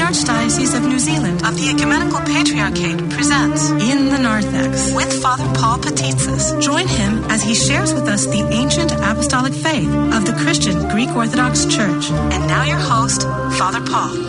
Archdiocese of New Zealand of the Ecumenical Patriarchate presents In the Narthex with Father Paul Petitsis. Join him as he shares with us the ancient apostolic faith of the Christian Greek Orthodox Church. And now your host, Father Paul.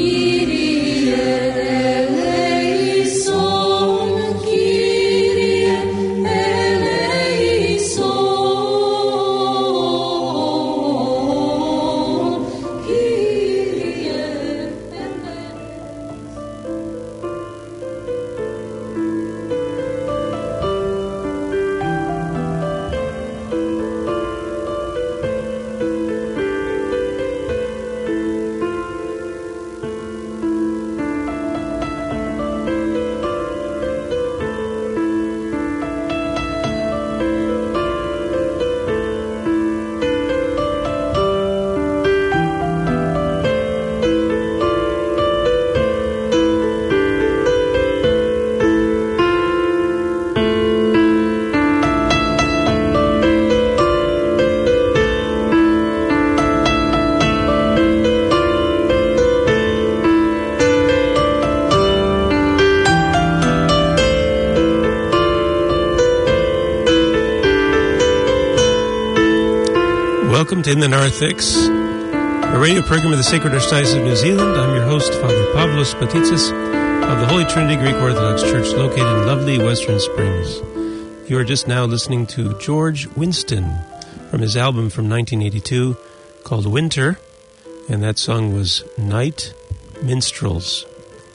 Welcome to In the Narthex, a radio program of the Sacred Archdiocese of New Zealand. I'm your host, Father Pavlos Petitsis of the Holy Trinity Greek Orthodox Church located in lovely Western Springs. You are just now listening to George Winston from his album from 1982 called Winter, and that song was Night Minstrels.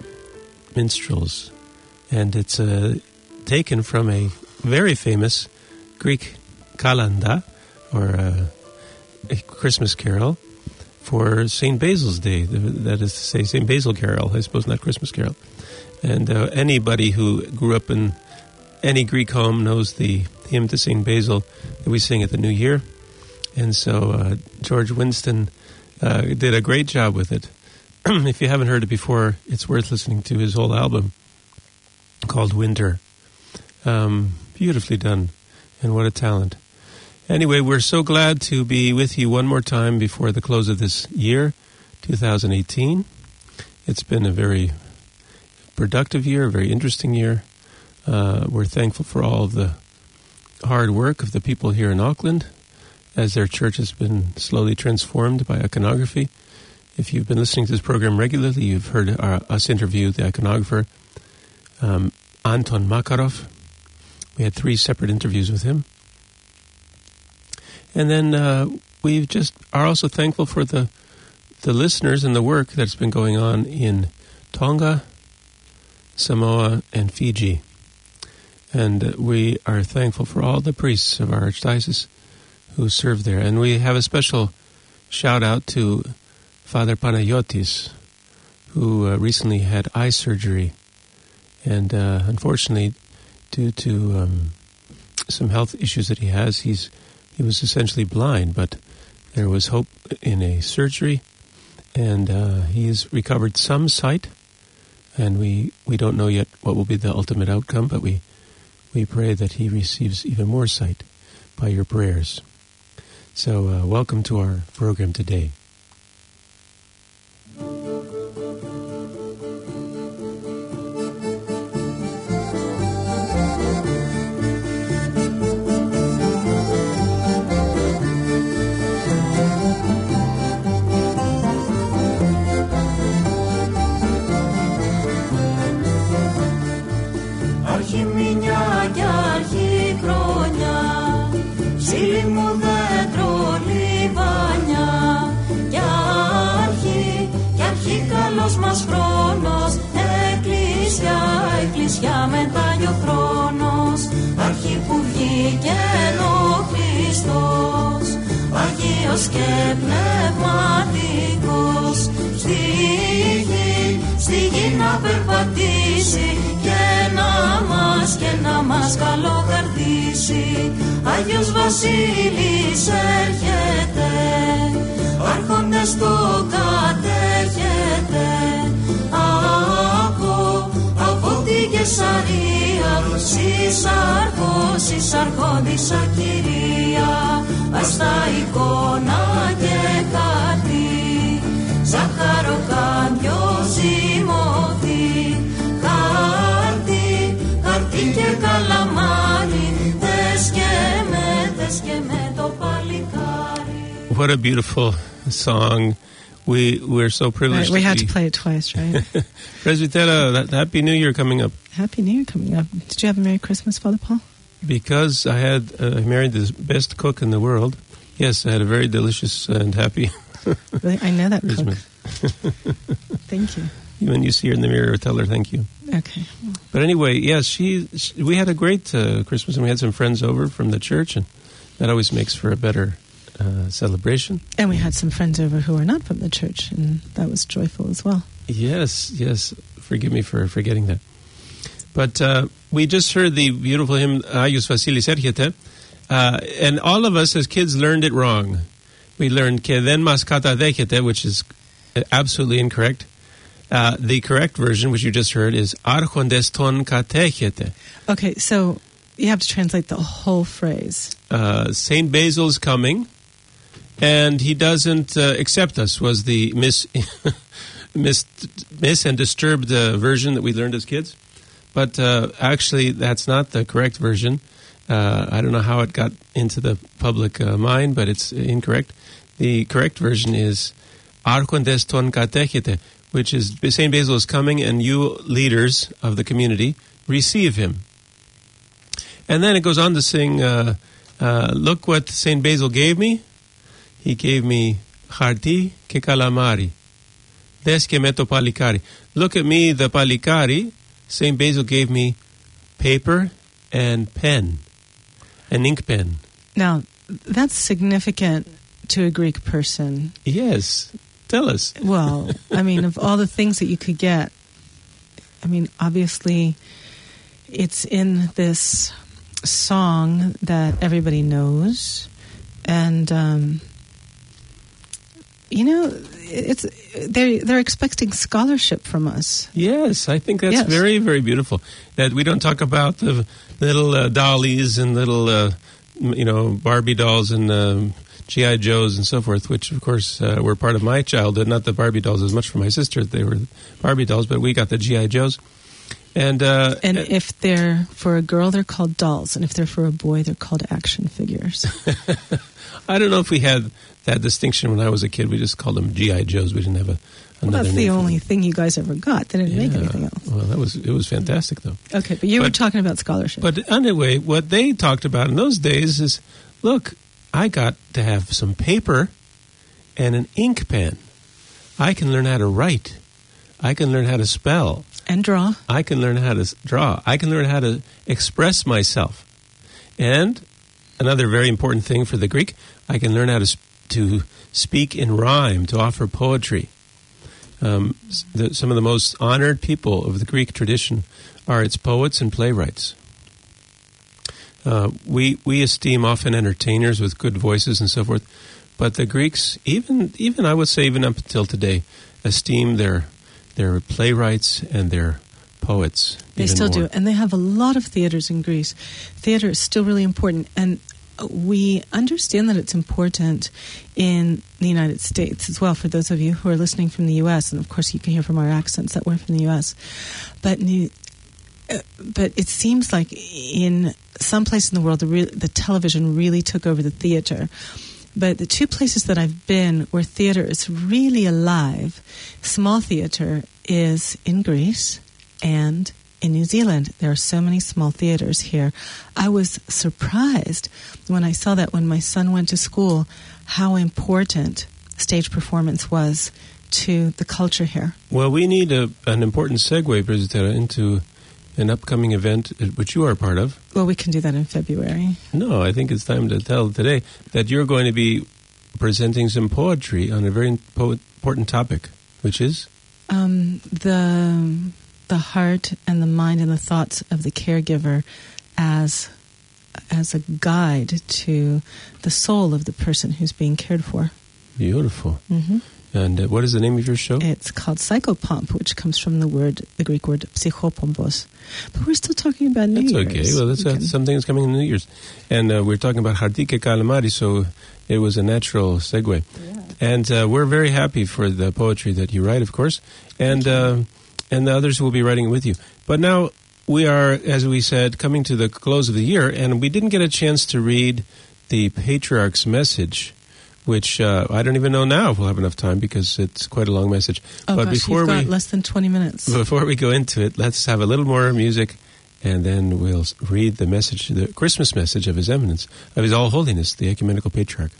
And it's taken from a very famous Greek kalanda, or a Christmas carol for St. Basil's Day. That is to say, St. Basil Carol, I suppose, not Christmas Carol. And anybody who grew up in any Greek home knows the hymn to St. Basil that we sing at the New Year. And so George Winston did a great job with it. If you haven't heard it before, it's worth listening to his whole album called Winter. Beautifully done, and what a talent. Anyway, we're so glad to be with you one more time before the close of this year, 2018. It's been a very productive year, a very interesting year. We're thankful for all of the hard work of the people here in Auckland as their church has been slowly transformed by iconography. If you've been listening to this program regularly, you've heard us interview the iconographer, Anton Makarov. We had 3 separate interviews with him. And then we just are also thankful for the listeners and the work that's been going on in Tonga, Samoa, and Fiji. And we are thankful for all the priests of our archdiocese who serve there. And we have a special shout out to Father Panayotis, who recently had eye surgery. And unfortunately, due to some health issues that he has, he was essentially blind, but there was hope in a surgery, and he has recovered some sight, and we don't know yet what will be the ultimate outcome, but we pray that he receives even more sight by your prayers. So welcome to our program today. Εκκλησιά μετάγει ο χρόνος, αρχή που βγήκε ο Χριστός, Αγίος και πνευματικός, στη γη να περπατήσει και να μας καλοκαρδίσει. Άγιος Βασίλης έρχεται, άρχοντες το κατέχετε, από την Κεσαρία, συσαρχόντισα Κυρία, αστά εικόνα και κάτι, ζάχαρο κάντιο και με το παλικάρι. What a beautiful song. We're so privileged. Right, we had to play it twice, right? Presbytera, Happy New Year coming up. Happy New Year coming up. Did you have a Merry Christmas, Father Paul? Because I married the best cook in the world. Yes, I had a very delicious and happy Really? I know that Christmas. Thank you. When you see her in the mirror, tell her thank you. Okay. But anyway, yes, we had a great Christmas, and we had some friends over from the church, and that always makes for a better celebration. And we had some friends over who are not from the church, and that was joyful as well. Yes. Forgive me for forgetting that. But we just heard the beautiful hymn, Aius Vasilis Erchete, and all of us as kids learned it wrong. We learned "ke then mas katadechete," which is absolutely incorrect. The correct version, which you just heard, is "archondes ton katechete." Okay, so you have to translate the whole phrase. Saint Basil's coming, and he doesn't accept us, was the miss and disturbed version that we learned as kids. But actually, that's not the correct version. I don't know how it got into the public mind, but it's incorrect. The correct version is "archondes ton katechete," which is St. Basil is coming, and you leaders of the community receive him. And then it goes on to sing, look what St. Basil gave me. He gave me charti ke calamari, des ke meto palikari. Look at me, the palikari. St. Basil gave me paper and pen, an ink pen. Now, that's significant to a Greek person. Yes. Tell us. Well, I mean, of all the things that you could get, I mean, obviously, it's in this song that everybody knows, and they're expecting scholarship from us. Yes, I think that's very, very beautiful. That we don't talk about the little dollies and little, Barbie dolls and G.I. Joes and so forth, which, of course, were part of my childhood. Not the Barbie dolls as much for my sister. They were Barbie dolls, but we got the G.I. Joes. And if they're for a girl, they're called dolls. And if they're for a boy, they're called action figures. I don't know if we had that distinction when I was a kid. We just called them G.I. Joes. We didn't have another name. That's the only thing you guys ever got. They didn't make anything else. Well, it was fantastic, though. Okay, but you were talking about scholarship. But anyway, what they talked about in those days is, look, I got to have some paper and an ink pen. I can learn how to write. I can learn how to spell. And draw. I can learn how to draw. I can learn how to express myself. And another very important thing for the Greek, I can learn how to speak in rhyme, to offer poetry. Some of the most honored people of the Greek tradition are its poets and playwrights. We esteem often entertainers with good voices and so forth, but the Greeks, even I would say even up until today, esteem their playwrights and their poets. They still do, and they have a lot of theaters in Greece. Theater is still really important, and we understand that it's important in the United States as well, for those of you who are listening from the U.S., and of course you can hear from our accents that we're from the U.S., but it seems like in some place in the world, the television really took over the theater. But the two places that I've been where theater is really alive, small theater, is in Greece and in New Zealand. There are so many small theaters here. I was surprised when I saw that when my son went to school, how important stage performance was to the culture here. Well, we need an important segue, Presbytera, into an upcoming event which you are part of. Well, we can do that in February. No, I think it's time to tell today that you're going to be presenting some poetry on a very important topic, which is? The heart and the mind and the thoughts of the caregiver as a guide to the soul of the person who's being cared for. Beautiful. Mm-hmm. And what is the name of your show? It's called Psychopomp, which comes from the Greek word psychopompos. But we're still talking about New Year's. That's okay. Well, that's something that's coming in New Year's. And we're talking about charti ke calamari, so it was a natural segue. Yeah. And we're very happy for the poetry that you write, of course, and the others will be writing it with you. But now we are, as we said, coming to the close of the year, and we didn't get a chance to read the Patriarch's message, which I don't even know now if we'll have enough time because it's quite a long message. Oh, but gosh, before you've got less than 20 minutes. Before we go into it, let's have a little more music, and then we'll read the message, the Christmas message of His Eminence, of His All Holiness, the Ecumenical Patriarch.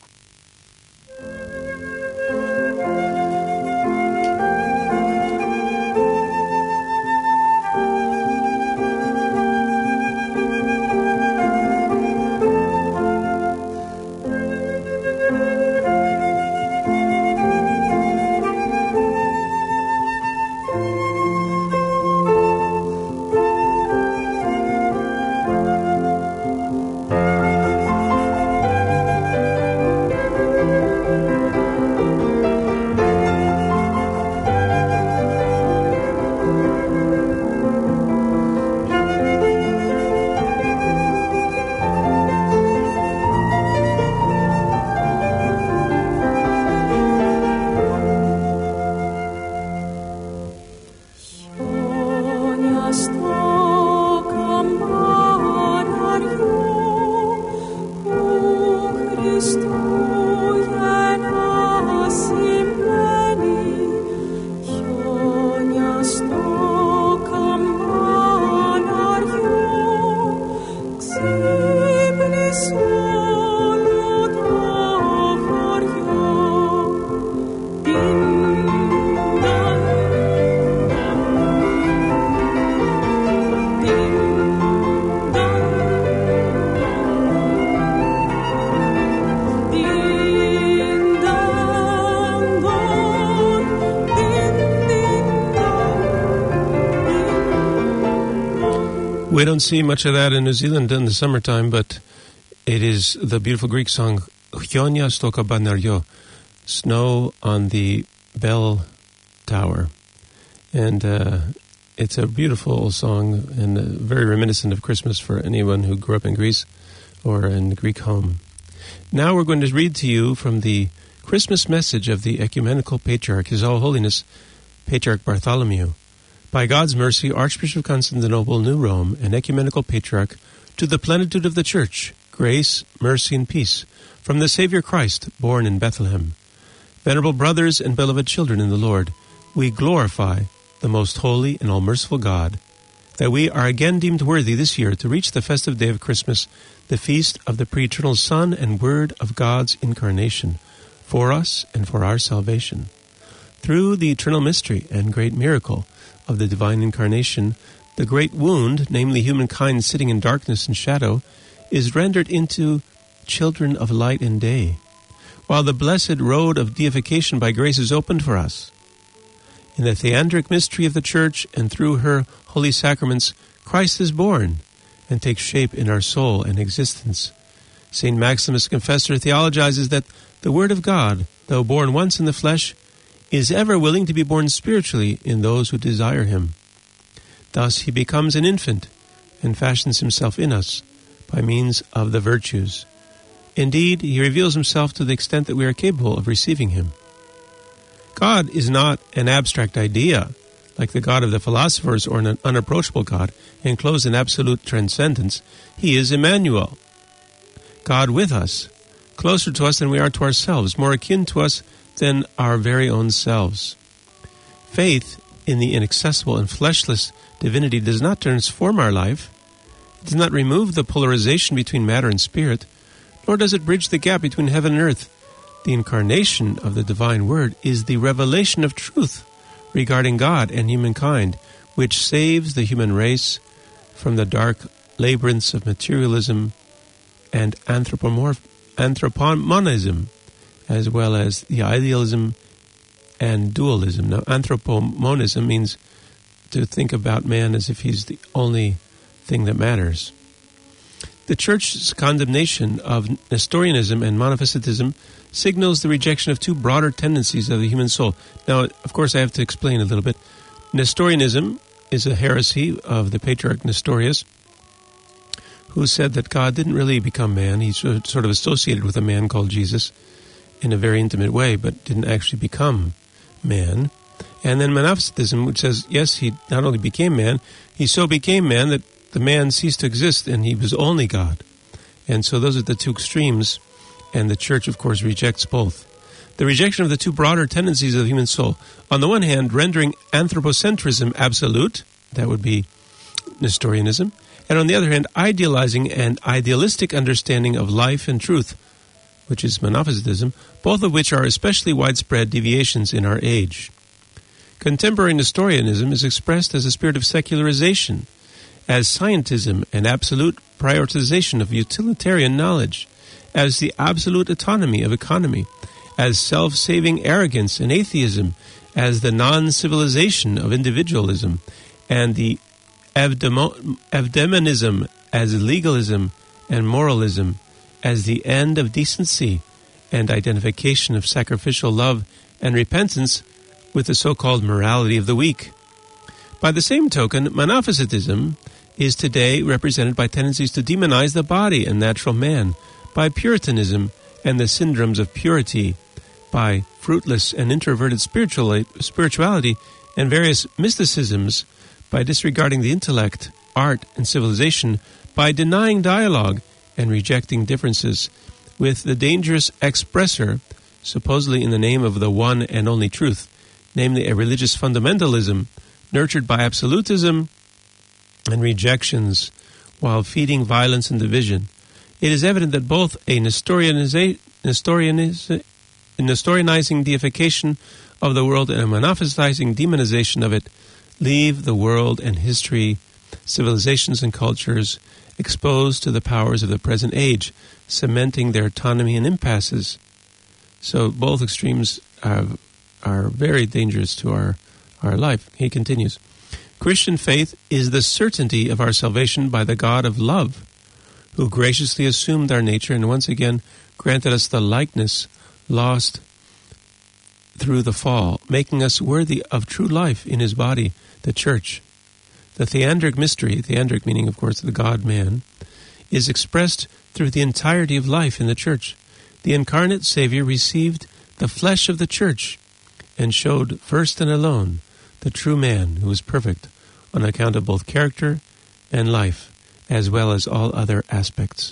We don't see much of that in New Zealand in the summertime, but it is the beautiful Greek song, Hionia stoka banaryo, Snow on the Bell Tower. And it's a beautiful song and very reminiscent of Christmas for anyone who grew up in Greece or in a Greek home. Now we're going to read to you from the Christmas message of the Ecumenical Patriarch, His All Holiness, Patriarch Bartholomew. By God's mercy, Archbishop of Constantinople, New Rome, and Ecumenical Patriarch, to the plenitude of the Church, grace, mercy, and peace, from the Savior Christ, born in Bethlehem. Venerable brothers and beloved children in the Lord, we glorify the most holy and all-merciful God, that we are again deemed worthy this year to reach the festive day of Christmas, the feast of the pre-eternal Son and Word of God's incarnation, for us and for our salvation. Through the eternal mystery and great miracle of the divine incarnation, the great wound, namely humankind sitting in darkness and shadow, is rendered into children of light and day, while the blessed road of deification by grace is opened for us. In the theandric mystery of the Church and through her holy sacraments, Christ is born and takes shape in our soul and existence. St. Maximus Confessor theologizes that the Word of God, though born once in the flesh, is ever willing to be born spiritually in those who desire Him. Thus He becomes an infant and fashions Himself in us by means of the virtues. Indeed, He reveals Himself to the extent that we are capable of receiving Him. God is not an abstract idea, like the God of the philosophers or an unapproachable God, enclosed in absolute transcendence. He is Emmanuel, God with us, closer to us than we are to ourselves, more akin to us than our very own selves. Faith in the inaccessible and fleshless divinity does not transform our life. It does not remove the polarization between matter and spirit, nor does it bridge the gap between heaven and earth. The incarnation of the divine Word is the revelation of truth regarding God and humankind, which saves the human race from the dark labyrinths of materialism and anthropomonism, as well as the idealism and dualism. Now, anthropomonism means to think about man as if he's the only thing that matters. The Church's condemnation of Nestorianism and Monophysitism signals the rejection of two broader tendencies of the human soul. Now, of course, I have to explain a little bit. Nestorianism is a heresy of the Patriarch Nestorius, who said that God didn't really become man. He sort of associated with a man called Jesus in a very intimate way, but didn't actually become man. And then Monophysitism, which says, yes, he not only became man, he so became man that the man ceased to exist and he was only God. And so those are the two extremes, and the Church, of course, rejects both. The rejection of the two broader tendencies of the human soul. On the one hand, rendering anthropocentrism absolute, that would be Nestorianism, and on the other hand, idealizing an idealistic understanding of life and truth, which is Monophysitism, both of which are especially widespread deviations in our age. Contemporary Nestorianism is expressed as a spirit of secularization, as scientism and absolute prioritization of utilitarian knowledge, as the absolute autonomy of economy, as self-saving arrogance and atheism, as the non-civilization of individualism, and the evdemonism as legalism and moralism, as the end of decency and identification of sacrificial love and repentance with the so-called morality of the weak. By the same token, Monophysitism is today represented by tendencies to demonize the body and natural man, by Puritanism and the syndromes of purity, by fruitless and introverted spirituality and various mysticisms, by disregarding the intellect, art, and civilization, by denying dialogue and rejecting differences, with the dangerous expressor, supposedly in the name of the one and only truth, namely a religious fundamentalism nurtured by absolutism and rejections, while feeding violence and division. It is evident that both a Nestorianizing deification of the world and a monophysizing demonization of it leave the world and history, civilizations and cultures exposed to the powers of the present age, cementing their autonomy and impasses. So both extremes are very dangerous to our life. He continues, Christian faith is the certainty of our salvation by the God of love, who graciously assumed our nature and once again granted us the likeness lost through the fall, making us worthy of true life in his body, the church. The theandric mystery, theandric meaning, of course, the God-man, is expressed through the entirety of life in the church. The incarnate Savior received the flesh of the church and showed first and alone the true man who is perfect on account of both character and life, as well as all other aspects.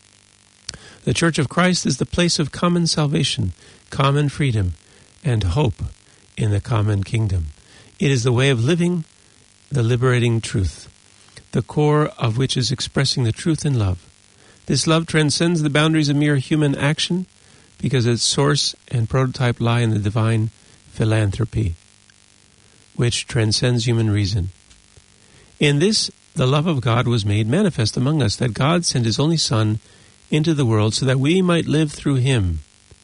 The Church of Christ is the place of common salvation, common freedom, and hope in the common kingdom. It is the way of living the liberating truth, the core of which is expressing the truth in love. This love transcends the boundaries of mere human action because its source and prototype lie in the divine philanthropy, which transcends human reason. In this, the love of God was made manifest among us, that God sent his only Son into the world so that we might live through him.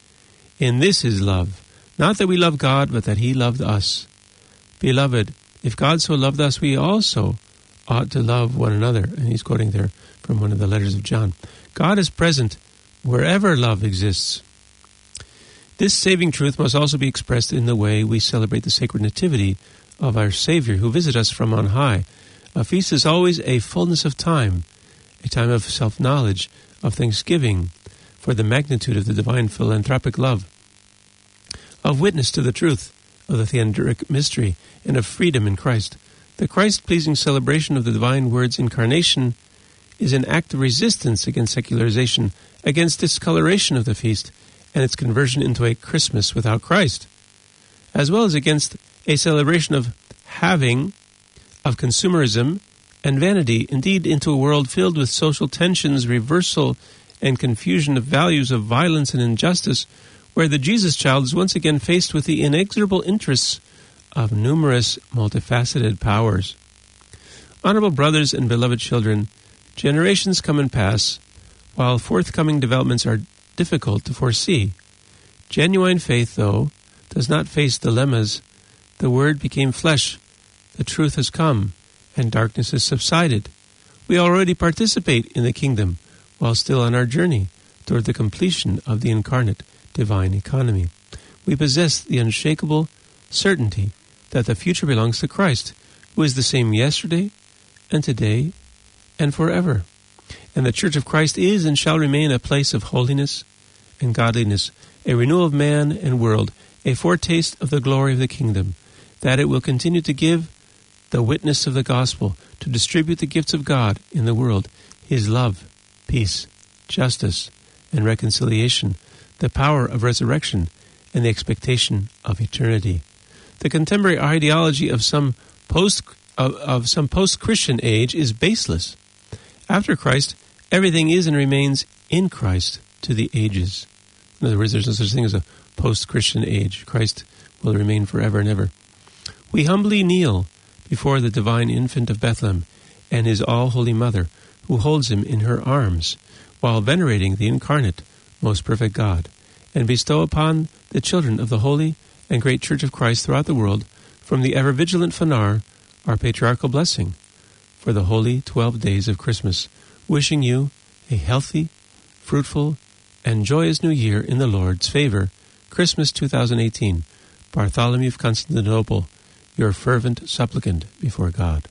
In this is love, not that we love God, but that he loved us. Beloved, if God so loved us, we also ought to love one another. And he's quoting there from one of the letters of John. God is present wherever love exists. This saving truth must also be expressed in the way we celebrate the sacred nativity of our Savior, who visited us from on high. A feast is always a fullness of time, a time of self-knowledge, of thanksgiving for the magnitude of the divine philanthropic love, of witness to the truth of the theandric mystery, and of freedom in Christ. The Christ-pleasing celebration of the divine Word's incarnation is an act of resistance against secularization, against discoloration of the feast, and its conversion into a Christmas without Christ, as well as against a celebration of having, of consumerism and vanity, indeed into a world filled with social tensions, reversal, and confusion of values of violence and injustice, where the Jesus child is once again faced with the inexorable interests of numerous multifaceted powers. Honorable brothers and beloved children, generations come and pass, while forthcoming developments are difficult to foresee. Genuine faith, though, does not face dilemmas. The Word became flesh, the truth has come, and darkness has subsided. We already participate in the kingdom, while still on our journey toward the completion of the incarnate divine economy. We possess the unshakable certainty that the future belongs to Christ, who is the same yesterday and today and forever. And the Church of Christ is and shall remain a place of holiness and godliness, a renewal of man and world, a foretaste of the glory of the kingdom, that it will continue to give the witness of the gospel, to distribute the gifts of God in the world, his love, peace, justice, and reconciliation, the power of resurrection, and the expectation of eternity. The contemporary ideology of some post-Christian age is baseless. After Christ, everything is and remains in Christ to the ages. In other words, there's no such thing as a post-Christian age. Christ will remain forever and ever. We humbly kneel before the divine infant of Bethlehem and his all-holy mother, who holds him in her arms, while venerating the incarnate, most perfect God, and bestow upon the children of the holy and great Church of Christ throughout the world, from the ever-vigilant Fanar, our patriarchal blessing for the holy 12 days of Christmas, wishing you a healthy, fruitful, and joyous New Year in the Lord's favor, Christmas 2018. Bartholomew of Constantinople, your fervent supplicant before God.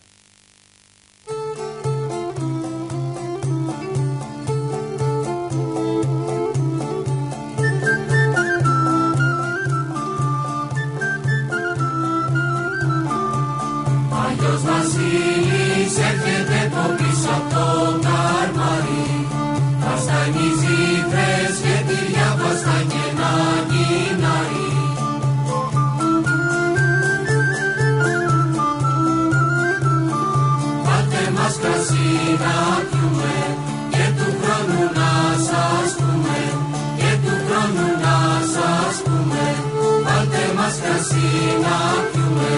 Άγιος Βασίλης έρχεται το πίσω απ' το καρμαρί. Βαστανίζει πρεσβευτήρια, βαστάνει ένα γυνάρι. Βάλτε μας κρασί να πιούμε και του χρόνου να σας πούμε, και του χρόνου να σας πούμε. Βάλτε μας κρασί να πιούμε.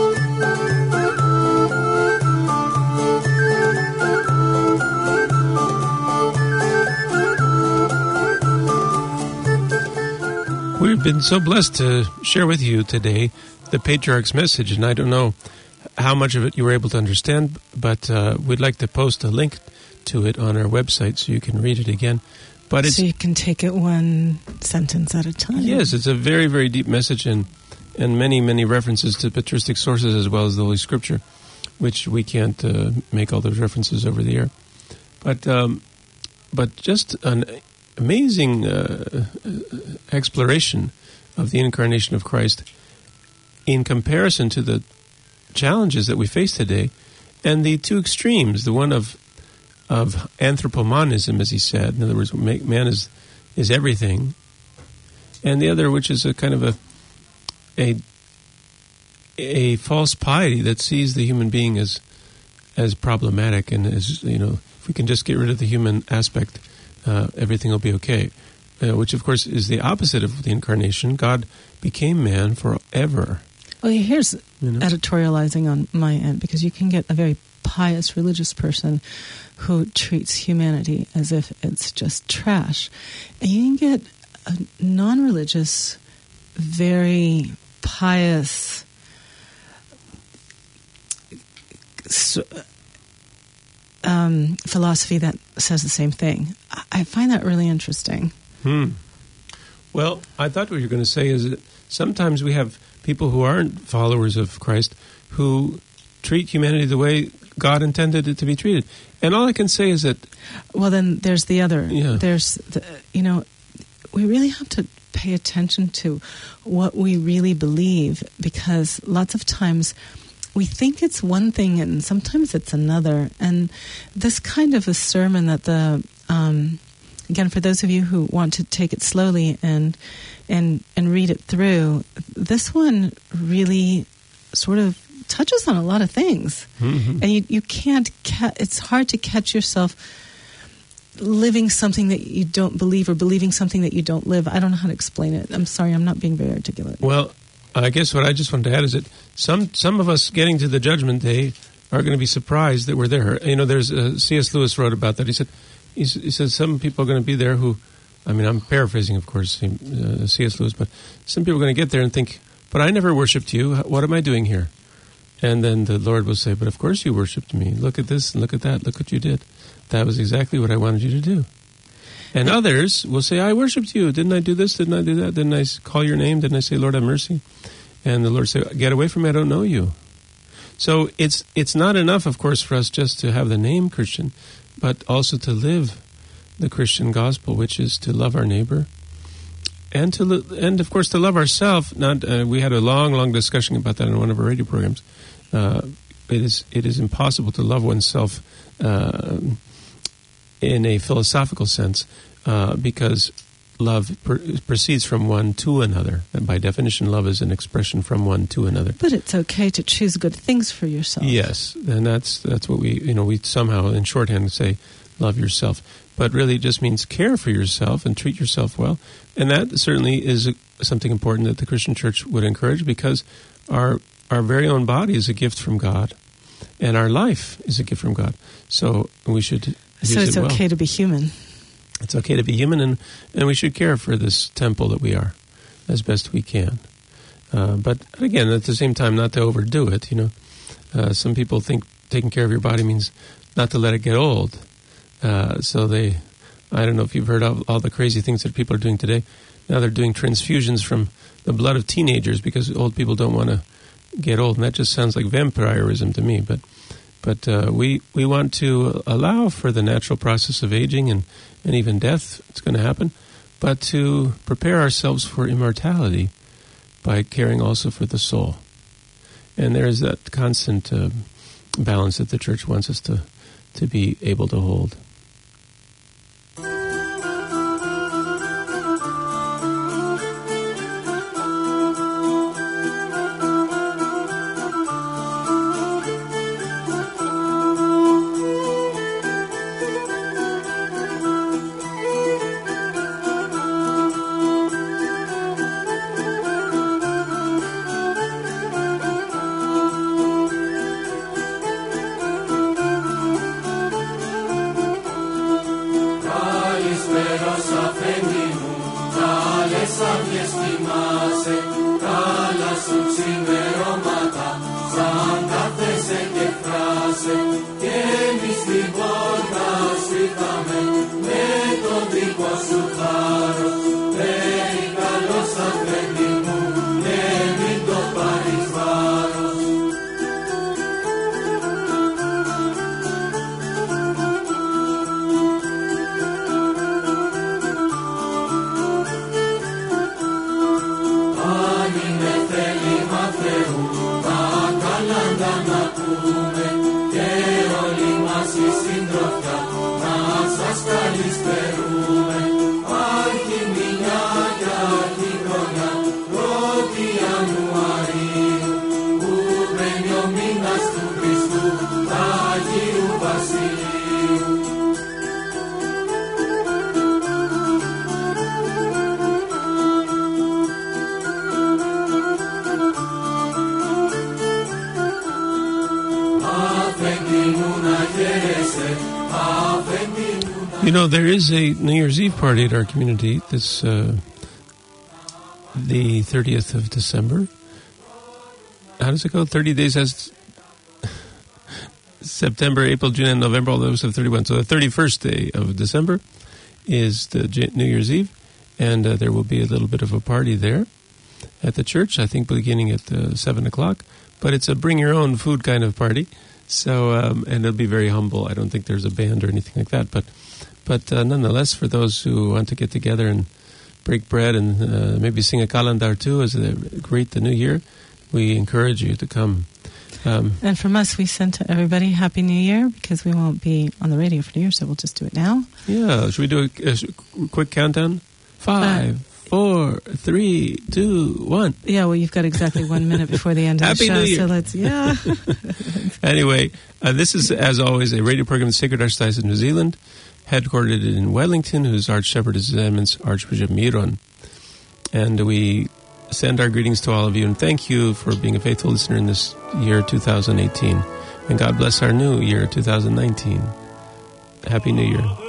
We've been so blessed to share with you today the Patriarch's message, and I don't know how much of it you were able to understand, but we'd like to post a link to it on our website so you can read it again. But so you can take it one sentence at a time. Yes, it's a very, very deep message, and many, many references to patristic sources as well as the Holy Scripture, which we can't make all those references over the air. But just an amazing exploration of the incarnation of Christ in comparison to the challenges that we face today, and the two extremes, the one of anthropomonism, as he said, in other words, man is everything, and the other, which is a kind of a false piety that sees the human being as problematic, and as, if we can just get rid of the human aspect, everything will be okay, which of course is the opposite of the incarnation. God became man forever. Well, here's editorializing on my end, because you can get a very pious religious person who treats humanity as if it's just trash. And you can get a non-religious, very pious philosophy that says the same thing. I find that really interesting. Well, I thought what you were going to say is that sometimes we have people who aren't followers of Christ who treat humanity the way God intended it to be treated. And all I can say is that... Well, then there's the other. Yeah. There's, we really have to pay attention to what we really believe, because lots of times we think it's one thing and sometimes it's another. And this kind of a sermon that again, for those of you who want to take it slowly and read it through, this one really sort of touches on a lot of things. Mm-hmm. And you can't, it's hard to catch yourself living something that you don't believe or believing something that you don't live. I don't know how to explain it. I'm sorry, I'm not being very articulate. Well, I guess what I just wanted to add is that some of us getting to the judgment day are going to be surprised that we're there. There's C.S. Lewis wrote about that. He said some people are going to be there who, I'm paraphrasing, of course, C.S. Lewis, but some people are going to get there and think, but I never worshipped you. What am I doing here? And then the Lord will say, but of course you worshipped me. Look at this and look at that. Look what you did. That was exactly what I wanted you to do. And others will say, I worshipped you. Didn't I do this? Didn't I do that? Didn't I call your name? Didn't I say, Lord, have mercy? And the Lord say, get away from me. I don't know you. So it's not enough, of course, for us just to have the name Christian, but also to live the Christian gospel, which is to love our neighbor, and of course to love ourselves. We had a long discussion about that in one of our radio programs. It is impossible to love oneself in a philosophical sense, because love proceeds from one to another. And by definition, love is an expression from one to another. But it's okay to choose good things for yourself. Yes, and that's what we somehow in shorthand say, love yourself. But really it just means care for yourself and treat yourself well. And that certainly is something important that the Christian Church would encourage, because our very own body is a gift from God, and our life is a gift from God. So we should use So it's it well. okay to be human. It's okay to be human, and we should care for this temple that we are as best we can. But again, at the same time, not to overdo it. Some people think taking care of your body means not to let it get old. I don't know if you've heard of all the crazy things that people are doing today. Now they're doing transfusions from the blood of teenagers because old people don't want to get old, and that just sounds like vampirism to me. But we want to allow for the natural process of aging and even death. It's going to happen, but to prepare ourselves for immortality by caring also for the soul. And there is that constant balance that the Church wants us to be able to hold. There is a New Year's Eve party at our community this the 30th of December. How does it go? 30 days as September, April, June, and November, all those have 31. So the 31st day of December is the New Year's Eve, and there will be a little bit of a party there at the church, I think beginning at 7 o'clock. But it's a bring-your-own food kind of party, so and it'll be very humble. I don't think there's a band or anything like that, but nonetheless, for those who want to get together and break bread and maybe sing a calendar too as they greet the new year, we encourage you to come. And from us, we send to everybody Happy New Year, because we won't be on the radio for New Year, so we'll just do it now. Yeah, should we do a quick countdown? 5, 4, 3, 2, 1. Yeah, well, you've got exactly 1 minute before the end of the show. Happy New Year. So let's, yeah. Anyway, this is, as always, a radio program of the Sacred Archdiocese of New Zealand, headquartered in Wellington, whose Archshepherd is His Eminence Archbishop Miron. And we send our greetings to all of you, and thank you for being a faithful listener in this year 2018. And God bless our new year 2019. Happy New Year.